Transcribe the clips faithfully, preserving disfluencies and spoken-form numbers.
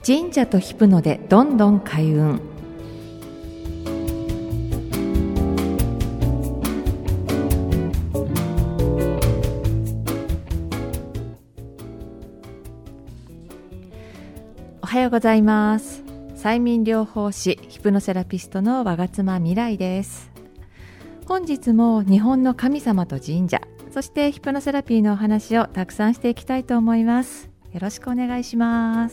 神社とヒプノでどんどん開運。おはようございます。催眠療法士ヒプノセラピストの我妻未来です。本日も日本の神様と神社、そしてヒプノセラピーのお話をたくさんしていきたいと思います。よろしくお願いします。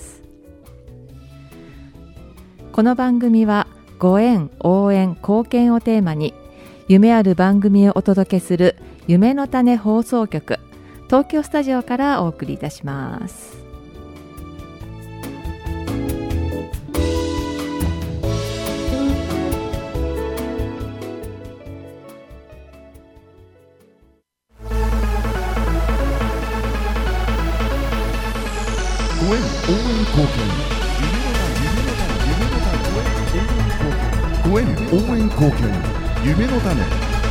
この番組はご縁、応援、貢献をテーマに夢ある番組をお届けする夢の種放送局東京スタジオからお送りいたします。 ご縁、応援、貢献、ご縁、応援、貢献、夢の種。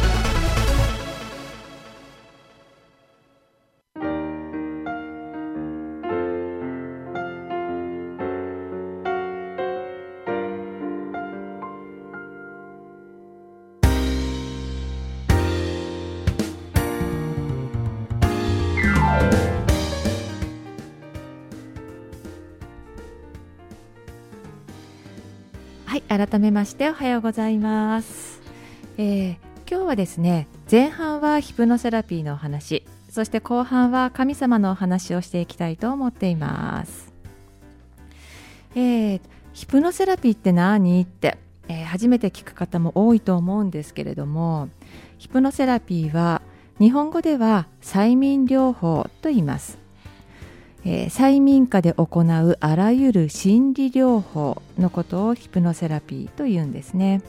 はい、改めましておはようございます、えー、今日はですね、前半はヒプノセラピーのお話、そして後半は神様のお話をしていきたいと思っています。えー、ヒプノセラピーって何って、えー、初めて聞く方も多いと思うんですけれども、ヒプノセラピーは日本語では催眠療法と言います。えー、催眠下で行うあらゆる心理療法のことをヒプノセラピーと言うんですね。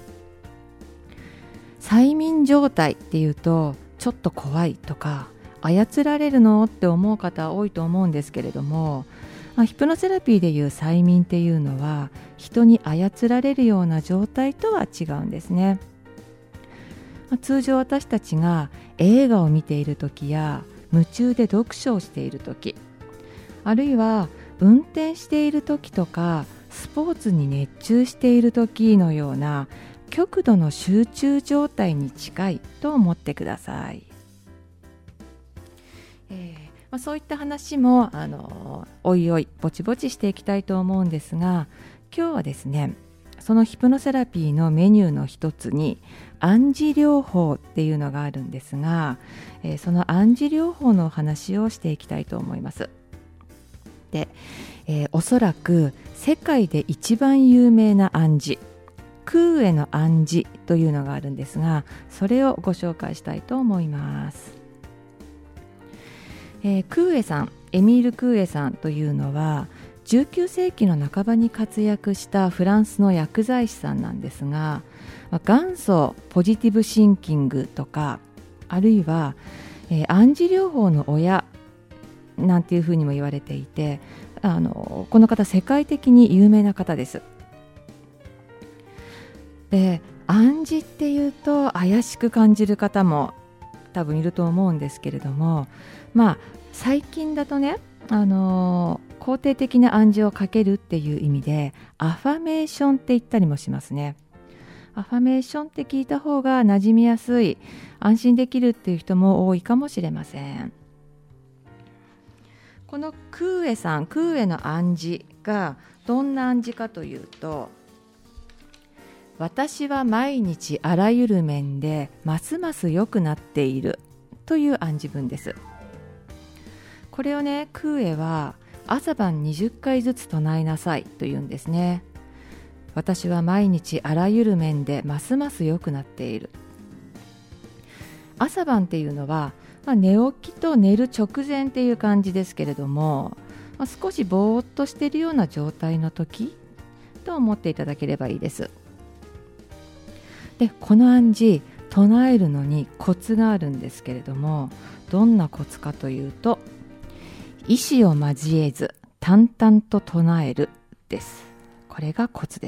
催眠状態っていうとちょっと怖いとか、操られるのって思う方多いと思うんですけれども、まあ、ヒプノセラピーでいう催眠っていうのは人に操られるような状態とは違うんですね。まあ、通常私たちが映画を見ている時や夢中で読書をしている時、あるいは運転している時とかスポーツに熱中している時のような極度の集中状態に近いと思ってください。えーまあ、そういった話もあのおいおいぼちぼちしていきたいと思うんですが、今日はですね、そのヒプノセラピーのメニューの一つに暗示療法っていうのがあるんですが、えー、その暗示療法のお話をしていきたいと思います。で、えー、おそらく世界で一番有名な暗示、空への暗示というのがあるんですが、それをご紹介したいと思います。えー、クーエさん、エミール・クーエさんというのはじゅうきゅうせいきの半ばに活躍したフランスの薬剤師さんなんですが、元祖ポジティブシンキングとか、あるいは、えー、暗示療法の親なんていうふうにも言われていて、あのこの方世界的に有名な方です。で、暗示っていうと怪しく感じる方も多分いると思うんですけれども、まあ最近だとね、あの肯定的な暗示をかけるっていう意味でアファメーションって言ったりもしますね。アファメーションって聞いた方が馴染みやすい、安心できるっていう人も多いかもしれません。このクーエさん、クーエの暗示がどんな暗示かというと、私は毎日あらゆる面でますます良くなっているという暗示文です。これをね、クーエは朝晩にじゅっかいずつ唱えなさいというんですね。私は毎日あらゆる面でますます良くなっている。朝晩っていうのは、まあ、寝起きと寝る直前っていう感じですけれども、まあ、少しぼーっとしているような状態の時と思っていただければいいです。で、この暗示唱えるのにコツがあるんですけれども、どんなコツかというと、意思を交えず淡々と唱えるです。これがコツです。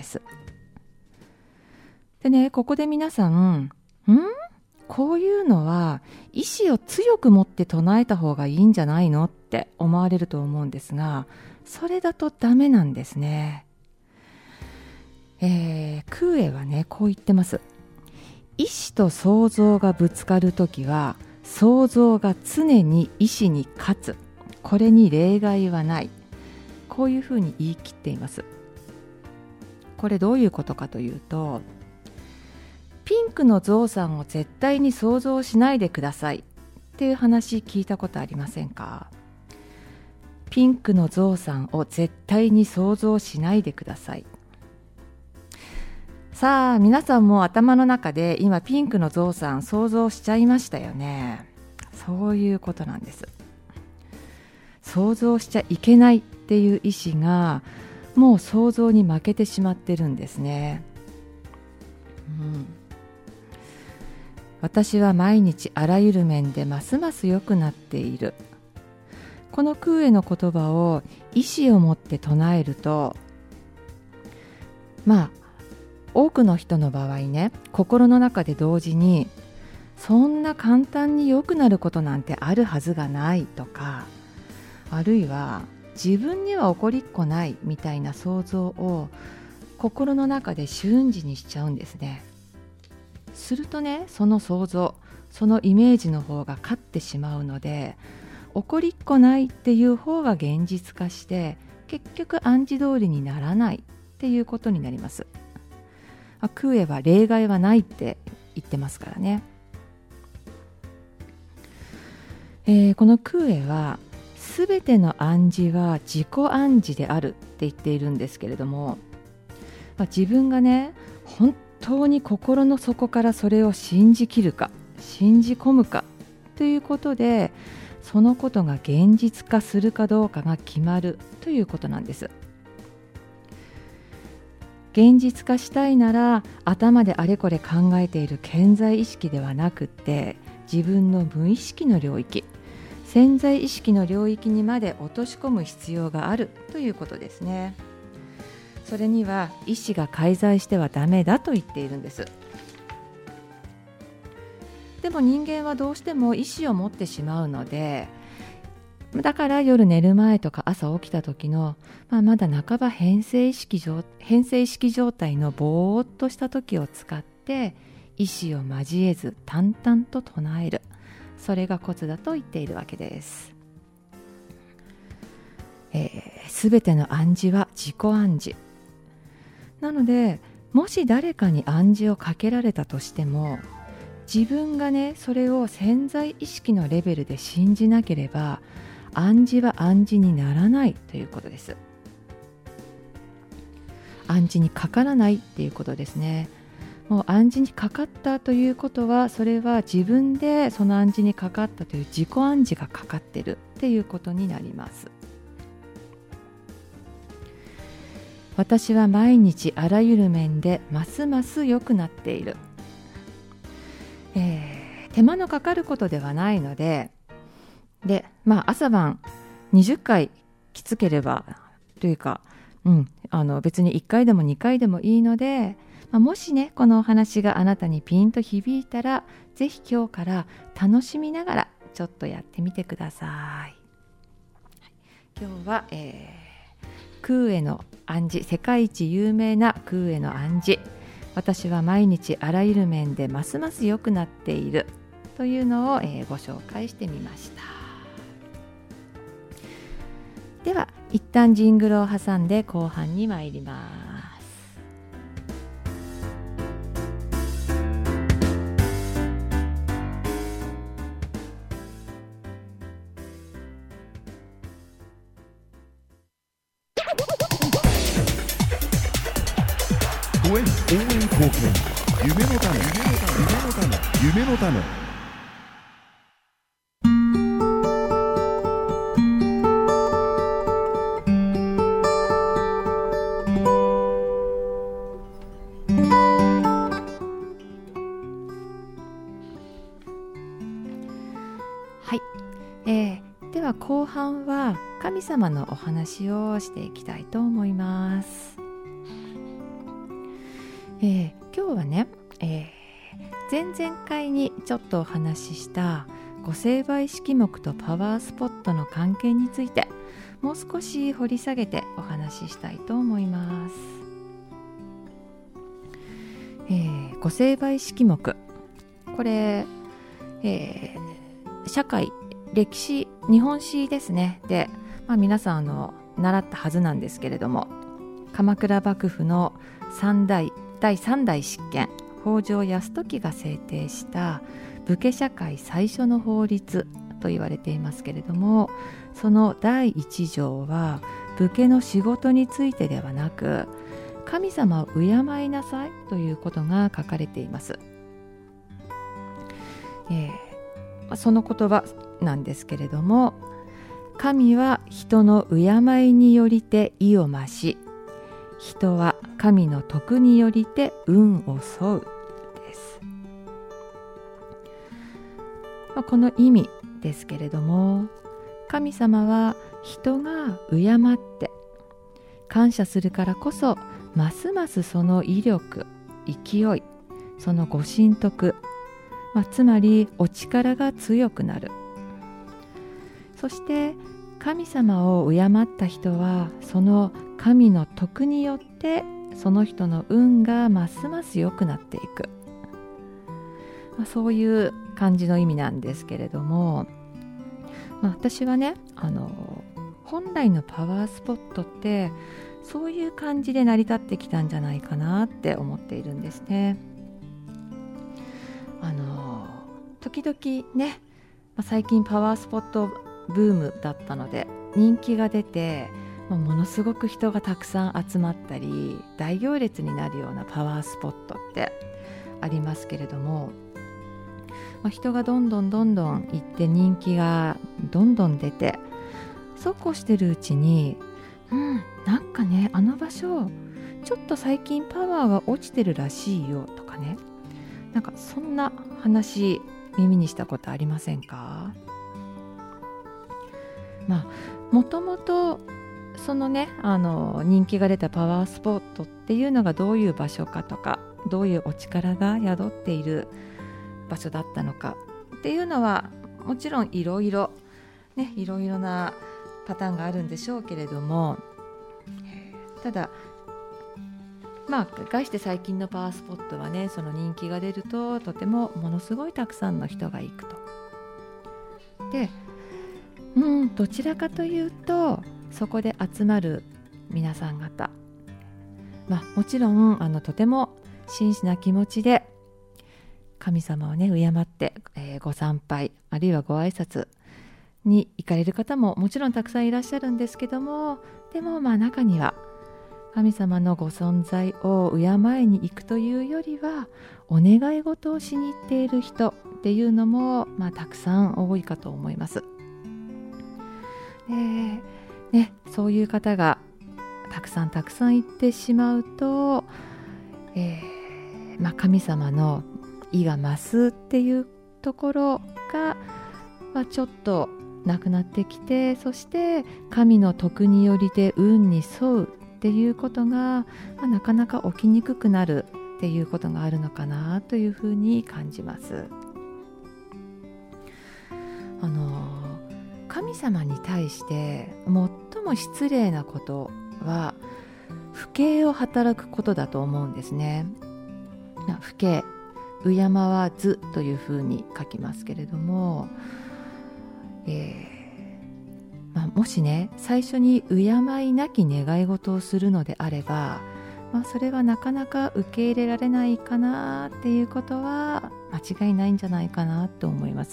でね、ここで皆さん、んこういうのは意志を強く持って唱えた方がいいんじゃないのって思われると思うんですが、 それだとダメなんですね。えー、空英はねこう言ってます。意志と想像がぶつかるときは想像が常に意志に勝つ、これに例外はない、こういうふうに言い切っています。これどういうことかというと、ピンクのゾウさんを絶対に想像しないでくださいっていう話聞いたことありませんか？ピンクのゾウさんを絶対に想像しないでください。さあ皆さんも頭の中で今ピンクのゾウさん想像しちゃいましたよね。そういうことなんです。想像しちゃいけないっていう意思がもう想像に負けてしまってるんですね。うん、私は毎日あらゆる面でますます良くなっている。この空への言葉を意志を持って唱えると、まあ多くの人の場合ね、心の中で同時にそんな簡単に良くなることなんてあるはずがないとか、あるいは自分には起こりっこないみたいな想像を心の中で瞬時にしちゃうんですね。するとね、その想像、そのイメージの方が勝ってしまうので、起こりっこないっていう方が現実化して、結局暗示通りにならないっていうことになります。空へは例外はないって言ってますからね。えー、この空へはすべての暗示は自己暗示であるって言っているんですけれども、まあ、自分がね本当に心の底からそれを信じきるか信じ込むかということで、そのことが現実化するかどうかが決まるということなんです。現実化したいなら頭であれこれ考えている顕在意識ではなくって、自分の無意識の領域、潜在意識の領域にまで落とし込む必要があるということですね。それには意志が介在してはダメだと言っているんです。でも人間はどうしても意志を持ってしまうので、だから夜寝る前とか朝起きた時の、まあ、まだ半ば変性意識状、変性意識状態のぼーっとした時を使って意志を交えず淡々と唱える、それがコツだと言っているわけです。すべての暗示は自己暗示なので、もし誰かに暗示をかけられたとしても、自分がねそれを潜在意識のレベルで信じなければ暗示は暗示にならないということです。暗示にかからないっていうことですね。もう暗示にかかったということは、それは自分でその暗示にかかったという自己暗示がかかってるっていうことになります。私は毎日あらゆる面でますます良くなっている。えー、手間のかかることではないので、で、まあ朝晩にじゅっかいきつければというか、うん、あの別にいっかいでもにかいでもいいので、まあ、もしねこのお話があなたにピンと響いたら、ぜひ今日から楽しみながらちょっとやってみてください。今日は、えー、空への暗示、世界一有名な空への暗示、私は毎日あらゆる面でますます良くなっているというのを、えー、ご紹介してみました。では一旦ジングルを挟んで後半に参ります。 応援貢献、夢のため、夢のため、夢のため。 はい、えー、では後半は神様のお話をしていきたいと思います。えー、今日はね、えー、前々回にちょっとお話しした御成敗式目とパワースポットの関係についてもう少し掘り下げてお話ししたいと思います。えー、御成敗式目、これ、えー、社会歴史日本史ですねで、まあ、皆さんあの習ったはずなんですけれども、鎌倉幕府の三代第三代執権北条泰時が制定した武家社会最初の法律と言われていますけれども、その第一条は武家の仕事についてではなく、神様を敬いなさいということが書かれています。えー、その言葉なんですけれども、神は人の敬いによりて意を増し、人は神の徳によりて運を沿うです。まあ、この意味ですけれども、神様は人が敬って感謝するからこそ、ますますその威力、勢い、そのご神徳、まあ、つまりお力が強くなる。そして神様を敬った人は、その神の徳によってその人の運がますます良くなっていく、まあ、そういう感じの意味なんですけれども、まあ、私はね、あの本来のパワースポットってそういう感じで成り立ってきたんじゃないかなって思っているんですね。あの時々ね、まあ、最近パワースポットブームだったので人気が出て、まあ、ものすごく人がたくさん集まったり大行列になるようなパワースポットってありますけれども、まあ、人がどんどんどんどん行って人気がどんどん出て、そうこうしてるうちに、うんなんかね、あの場所ちょっと最近パワーが落ちてるらしいよとかね、なんかそんな話耳にしたことありませんか？まあもともとそのね、あの人気が出たパワースポットっていうのがどういう場所かとか、どういうお力が宿っている場所だったのかっていうのはもちろんいろいろね、いろいろなパターンがあるんでしょうけれども、ただまあ概して最近のパワースポットはね、その人気が出るととてもものすごいたくさんの人が行くと。で、うん、どちらかというとそこで集まる皆さん方、まあ、もちろんあのとても真摯な気持ちで神様をね敬って、えー、ご参拝あるいはご挨拶に行かれる方ももちろんたくさんいらっしゃるんですけども、でもまあ中には神様のご存在を敬いに行くというよりはお願い事をしに行っている人っていうのも、まあ、たくさん多いかと思います。で、ね、そういう方がたくさんたくさん行ってしまうと、えーまあ、神様の意が増すっていうところが、まあ、ちょっとなくなってきて、そして神の徳によりて運に沿うっていうことが、まあ、なかなか起きにくくなるっていうことがあるのかなというふうに感じます。あの神様に対して最も失礼なことは不敬を働くことだと思うんですね。不敬、敬わずというふうに書きますけれども、えーまあ、もしね最初に敬いなき願い事をするのであれば、まあ、それはなかなか受け入れられないかなっていうことは間違いないんじゃないかなと思います。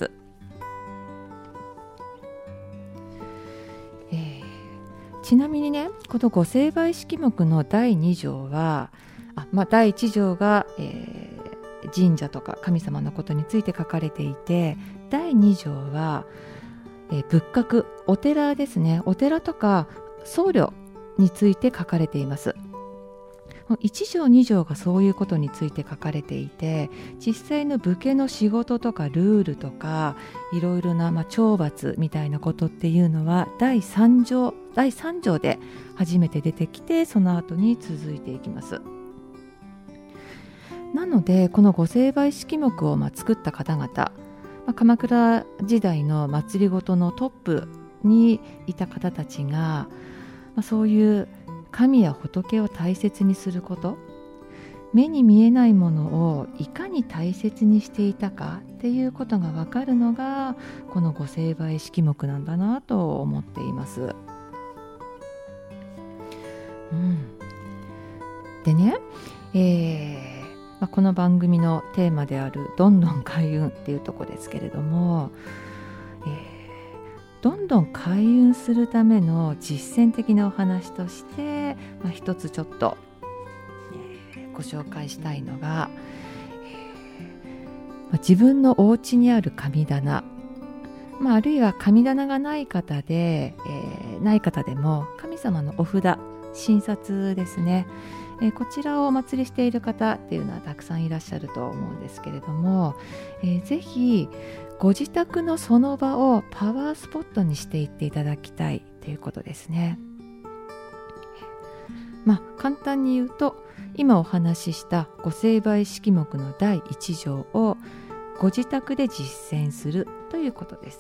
えー、ちなみにね、この御成敗式目のだいに条はあ、まあ、だいいち条が、えー、神社とか神様のことについて書かれていて、だいに条はえー、仏閣、お寺ですね、お寺とか僧侶について書かれています。いち条に条がそういうことについて書かれていて、実際の武家の仕事とかルールとかいろいろな、まあ、懲罰みたいなことっていうのはだいさん条だいさん条で初めて出てきて、その後に続いていきます。なのでこの御成敗式目を、まあ、作った方々、鎌倉時代の祭りごとのトップにいた方たちが、まあ、そういう神や仏を大切にすること、目に見えないものをいかに大切にしていたかっていうことが分かるのがこの御成敗式目なんだなと思っています。うん、でね、えーまあ、この番組のテーマであるどんどん開運っていうところですけれども、えー、どんどん開運するための実践的なお話として、まあ、一つちょっと、えー、ご紹介したいのが、えーまあ、自分のお家にある神棚、まあ、あるいは神棚がない方で、えー、ない方でも神様のお札、神札ですね、えー、こちらをお祭りしている方っていうのはたくさんいらっしゃると思うんですけれども、えー、ぜひご自宅のその場をパワースポットにしていっていただきたいということですね。まあ簡単に言うと、今お話しした御成敗式目のだいいち条をご自宅で実践するということです。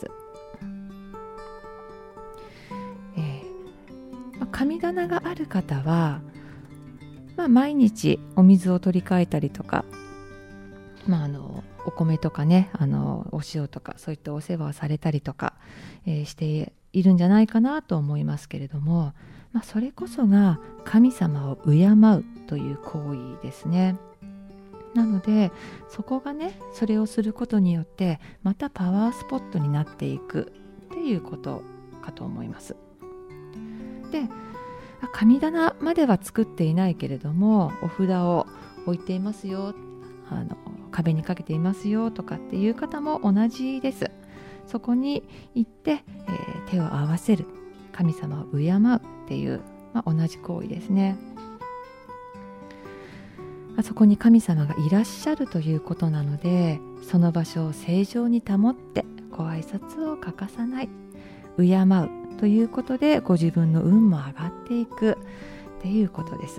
神棚がある方は、まあ、毎日お水を取り替えたりとか、まあ、あのお米とかね、あのお塩とかそういったお世話をされたりとか、えー、しているんじゃないかなと思いますけれども、まあ、それこそが神様を敬うという行為ですね。なのでそこがね、それをすることによってまたパワースポットになっていくっていうことかと思います。で、神棚までは作っていないけれどもお札を置いていますよ、あの壁にかけていますよとかっていう方も同じです。そこに行って、えー、手を合わせる、神様を敬うっていう、まあ、同じ行為ですね。そこに神様がいらっしゃるということなので、その場所を正常に保ってご挨拶を欠かさない、敬うということでご自分の運も上がっていくっていうことです。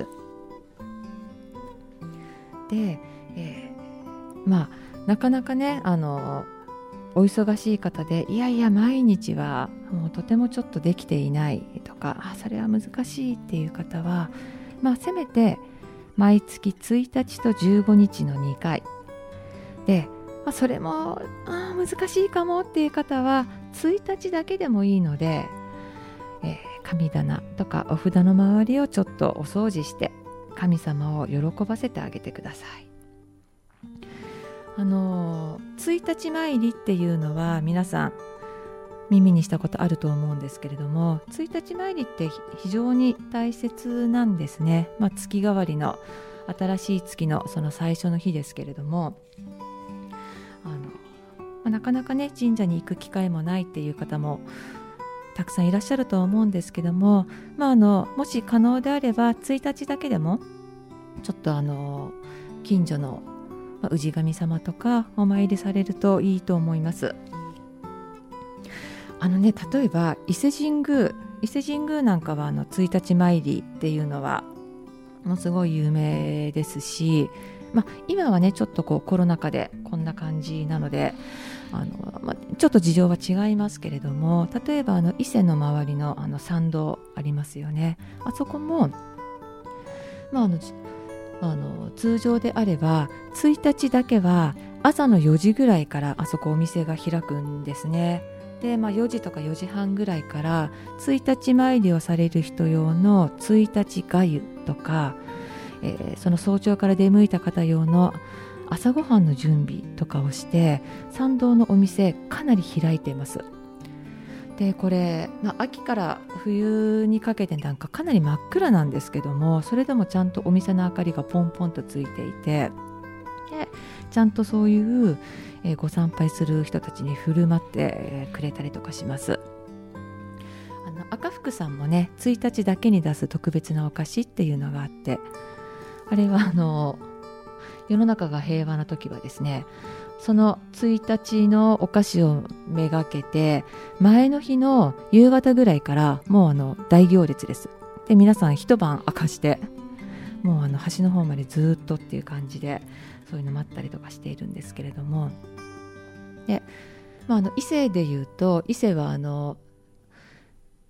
で、えー、まあなかなかね、あのお忙しい方で、いやいや毎日はもうとてもちょっとできていないとか、あそれは難しいっていう方は、まあせめて毎月ついたちとじゅうごにちのにかいで、まあ、それもあ難しいかもっていう方はついたちだけでもいいので、えー、神棚とかお札の周りをちょっとお掃除して神様を喜ばせてあげてください。あのー、ついたち参りっていうのは皆さん耳にしたことあると思うんですけれども、ついたち参りって非常に大切なんですね。まあ、月替わりの新しい月のその最初の日ですけれども、あの、まあ、なかなかね神社に行く機会もないっていう方もたくさんいらっしゃると思うんですけども、まあ、あのもし可能であればついたちだけでもちょっとあの近所の氏神様とかお参りされるといいと思います。あのね、例えば伊勢神宮伊勢神宮なんかはあのついたち参りっていうのはものすごい有名ですし、まあ、今はねちょっとこうコロナ禍でこんな感じなのであの、まあ、ちょっと事情は違いますけれども、例えばあの伊勢の周りのあの参道ありますよね。あそこも、まあ、あのあの通常であればついたちだけは朝のよじぐらいからあそこお店が開くんですね。で、まあ、よじとかよじはんぐらいからついたち参りをされる人用のついたちがゆとか、えー、その早朝から出向いた方用の朝ごはんの準備とかをして参道のお店かなり開いています。でこれ、まあ、秋から冬にかけてなんかかなり真っ暗なんですけども、それでもちゃんとお店の明かりがポンポンとついていて、でちゃんとそういうえー、ご参拝する人たちに振る舞ってくれたりとかします。あの赤福さんもねついたちだけに出す特別なお菓子っていうのがあって、あれはあの世の中が平和な時はですね、そのついたちのお菓子をめがけて前の日の夕方ぐらいからもうあの大行列です。で皆さん一晩明かしてもうあの端の方までずっとっていう感じでそういうの待ったりとかしているんですけれども、で、まあ、あの伊勢でいうと伊勢はあの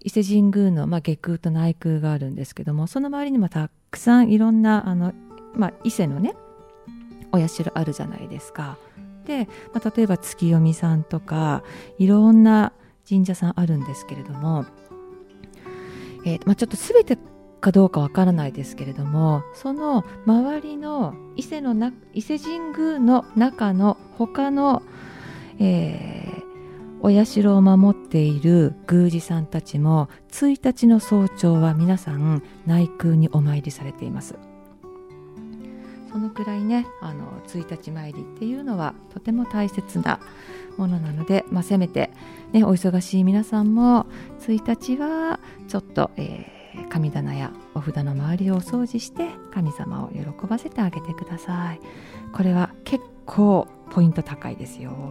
伊勢神宮の、まあ、下宮と内宮があるんですけども、その周りにもたくさんいろんなあの、まあ、伊勢のねお社あるじゃないですか。で、まあ、例えば月読みさんとかいろんな神社さんあるんですけれども、えーまあ、ちょっと全てかどうかわからないですけれども、その周りの伊勢のな伊勢神宮の中の他の、えー、お社を守っている宮司さんたちもいちにちの早朝は皆さん内宮にお参りされています。そのくらいね、あのいちにち参りっていうのはとても大切なものなので、まあ、せめて、ね、お忙しい皆さんもいちにちはちょっと、えー神棚やお札の周りをお掃除して神様を喜ばせてあげてください。これは結構ポイント高いですよ。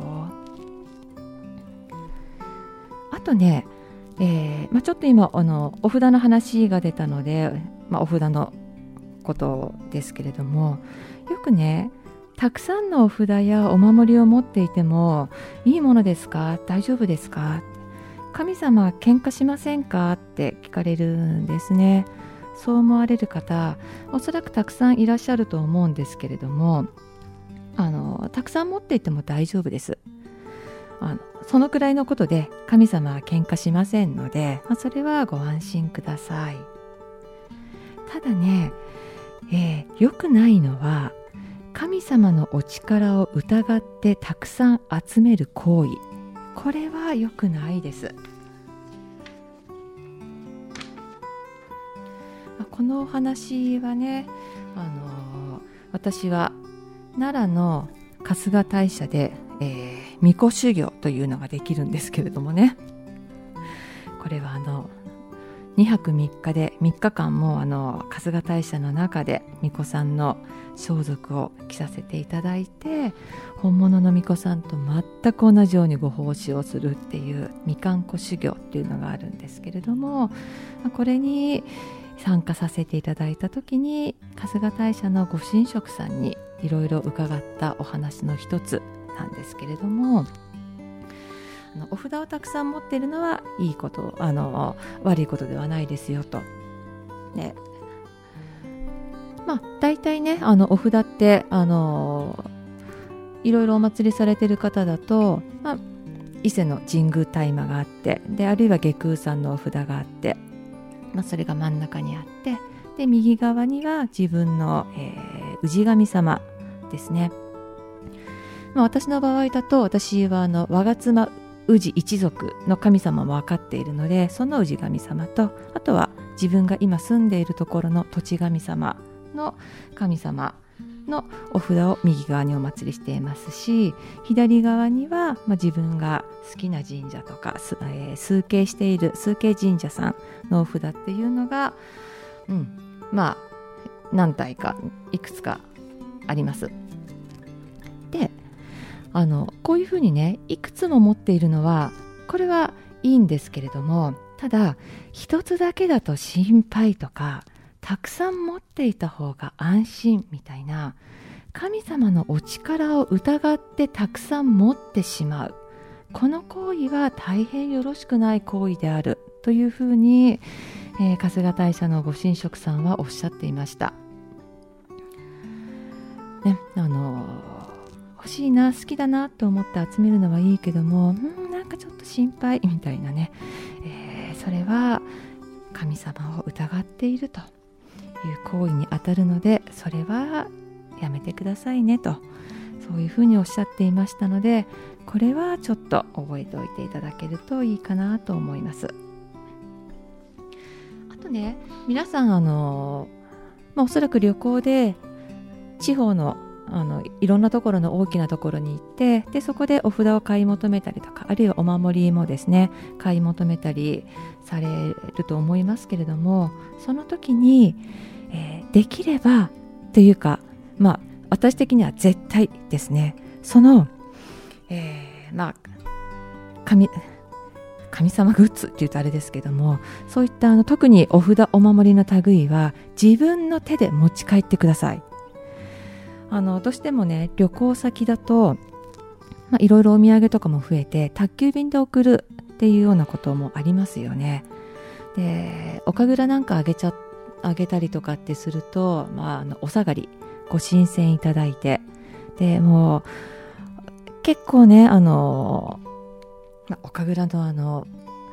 あとね、えーまあ、ちょっと今あのお札の話が出たので、まあ、お札のことですけれども、よくね、たくさんのお札やお守りを持っていてもいいものですか、大丈夫ですか、神様喧嘩しませんかって聞かれるんですね。そう思われる方、おそらくたくさんいらっしゃると思うんですけれども、あのたくさん持っていても大丈夫です。あのそのくらいのことで神様は喧嘩しませんので、まあ、それはご安心ください。ただね、えー、良くないのは神様のお力を疑ってたくさん集める行為、これは良くないです。このお話はね、あの私は奈良の春日大社で、えー、巫女修行というのができるんですけれどもね、これはあのにはくみっかでみっかかんもあの春日大社の中で巫女さんの装束を着させていただいて、本物の巫女さんと全く同じようにご奉仕をするっていうみかんこ修行っていうのがあるんですけれども、これに参加させていただいた時に春日大社のご神職さんにいろいろ伺ったお話の一つなんですけれども、あのお札をたくさん持っているのはいいこと、あの悪いことではないですよと。ね、まあ大体ね、あのお札ってあのいろいろお祭りされている方だと、まあ、伊勢の神宮大麻があって、であるいは下宮さんのお札があって、まあ、それが真ん中にあって、で右側には自分の、えー、氏神様ですね。まあ、私の場合だと、私はあの我妻氏一族の神様も分かっているので、その氏神様と、あとは自分が今住んでいるところの土地神様の神様のお札を右側にお祭りしていますし、左側には、まあ、自分が好きな神社とか、えー、崇敬している崇敬神社さんのお札っていうのが、うん、まあ何体かいくつかあります。で、あのこういうふうにね、いくつも持っているのはこれはいいんですけれども、ただ一つだけだと心配とか、たくさん持っていた方が安心みたいな、神様のお力を疑ってたくさん持ってしまう、この行為は大変よろしくない行為であるというふうに、えー、春日大社のご神職さんはおっしゃっていました、ね、あの欲しいな、好きだなと思って集めるのはいいけども、んなんかちょっと心配みたいなね、えー、それは神様を疑っているという行為に当たるので、それはやめてくださいねと、そういうふうにおっしゃっていましたので、これはちょっと覚えておいていただけるといいかなと思います。あとね、皆さんあの、まあ、おそらく旅行で地方のあのいろんなところの大きなところに行って、でそこでお札を買い求めたりとか、あるいはお守りもですね買い求めたりされると思いますけれども、その時に、えー、できればというか、まあ私的には絶対ですね、その、えー、まあ神神様グッズっていうとあれですけども、そういったあの特にお札お守りの類は自分の手で持ち帰ってください。あのどうしてもね、旅行先だといろいろお土産とかも増えて宅急便で送るっていうようなこともありますよね。 でお神楽なんかあげちゃあげたりとかってすると、まあ、あのお下がりご神饌いただいて、でもう結構ねあの、まあ、お神楽のあの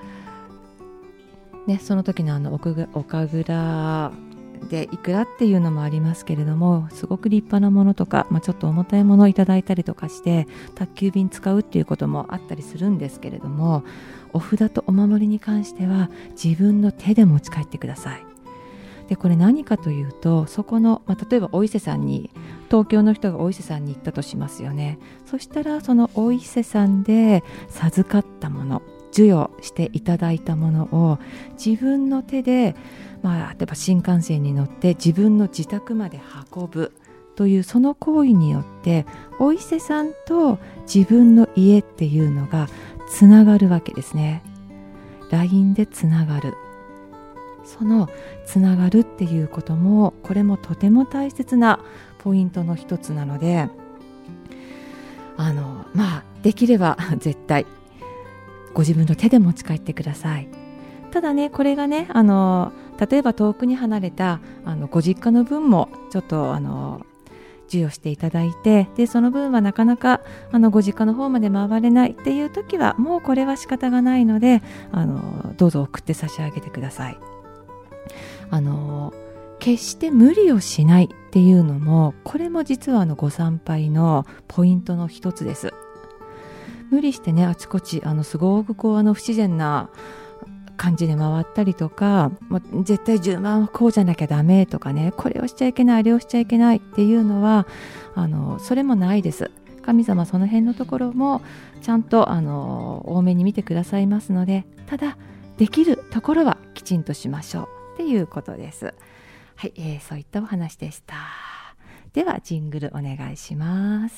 ねその時のあのお神楽でいくらっていうのもありますけれども、すごく立派なものとか、まあ、ちょっと重たいものをいただいたりとかして宅急便使うっていうこともあったりするんですけれども、お札とお守りに関しては自分の手で持ち帰ってください。でこれ何かというと、そこの、まあ、例えばお伊勢さんに東京の人がお伊勢さんに行ったとしますよね。そしたらそのお伊勢さんで授かったもの、授与していただいたものを自分の手で、まあ、例えば新幹線に乗って自分の自宅まで運ぶというその行為によってお伊勢さんと自分の家っていうのがつながるわけですね。 ライン でつながる、そのつながるっていうこともこれもとても大切なポイントの一つなので、あのまあできれば絶対ご自分の手で持ち帰ってください。ただねこれがねあの例えば遠くに離れたあのご実家の分もちょっとあの授与していただいて、でその分はなかなかあのご実家の方まで回れないっていう時はもうこれは仕方がないので、あのどうぞ送って差し上げてください。あの決して無理をしないっていうのもこれも実はあのご参拝のポイントの一つです。無理してねあちこちあのすごくこうあの不自然な感じで回ったりとか、もう絶対じゅうまんはこうじゃなきゃダメとかね、これをしちゃいけないあれをしちゃいけないっていうのはあのそれもないです。神様その辺のところもちゃんとあの多めに見てくださいますので、ただできるところはきちんとしましょうっていうことです。はい、えー、そういったお話でした。ではジングルお願いします。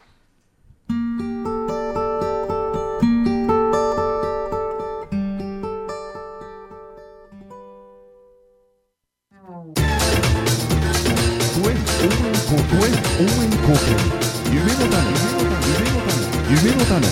応援貢献、夢の種、夢の種、夢の種。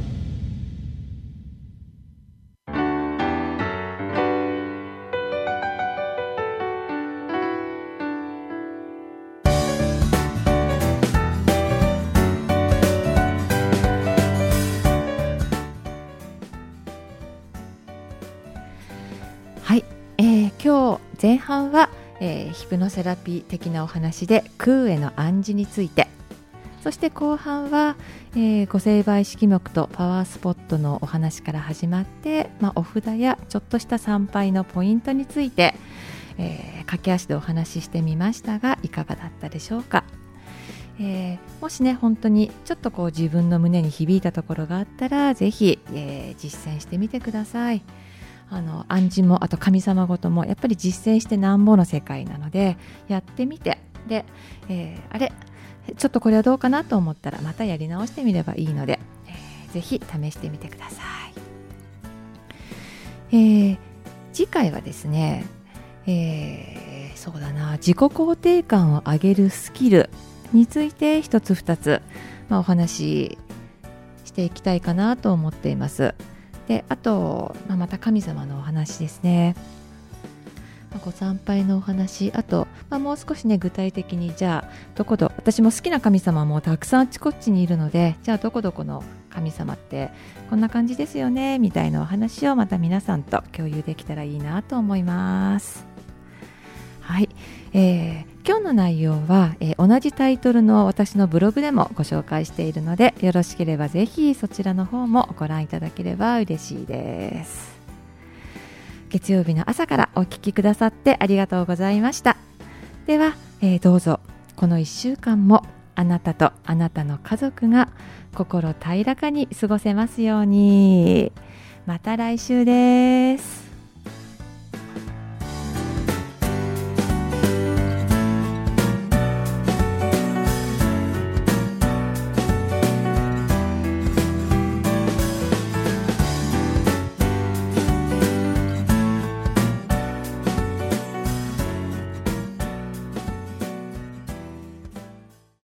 はい、えー、今日前半はえー、ヒプノセラピー的なお話で空への暗示について、そして後半は、えー、ご成敗式目とパワースポットのお話から始まって、まあ、お札やちょっとした参拝のポイントについて、えー、駆け足でお話ししてみましたがいかがだったでしょうか。えー、もしね本当にちょっとこう自分の胸に響いたところがあったらぜひ、えー、実践してみてください。あの暗示もあと神様ごともやっぱり実践してなんぼの世界なのでやってみて、で、えー、あれちょっとこれはどうかなと思ったらまたやり直してみればいいので、えー、ぜひ試してみてください。えー、次回はですね、えー、そうだな自己肯定感を上げるスキルについて一つ二つ、まあ、お話ししていきたいかなと思っています。であと、まあ、また神様のお話ですね、まあ、ご参拝のお話、あと、まあ、もう少しね具体的にじゃあどこど私も好きな神様もたくさんあっちこっちにいるので、じゃあどこどこの神様ってこんな感じですよねみたいなお話をまた皆さんと共有できたらいいなと思います。はい、えー、今日の内容は、えー、同じタイトルの私のブログでもご紹介しているので、よろしければぜひそちらの方もご覧いただければ嬉しいです。月曜日の朝からお聞きくださってありがとうございました。では、えー、どうぞこのいっしゅうかんもあなたとあなたの家族が心平らかに過ごせますように。また来週です。